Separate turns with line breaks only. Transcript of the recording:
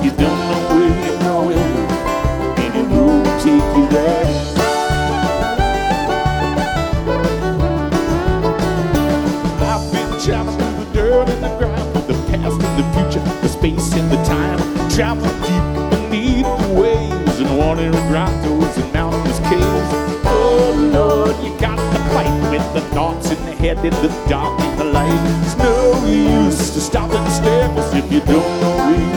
you don't know where you're going, any road will take you there. I've been traveling through the dirt and the ground, through the past and the future, the space and the time, traveling deep beneath the waves and wandering grottos and mountainous caves. Oh Lord, you got to fight with the thoughts in the head in the dark and the light. It's no use to stop and stare, 'cause if you don't know where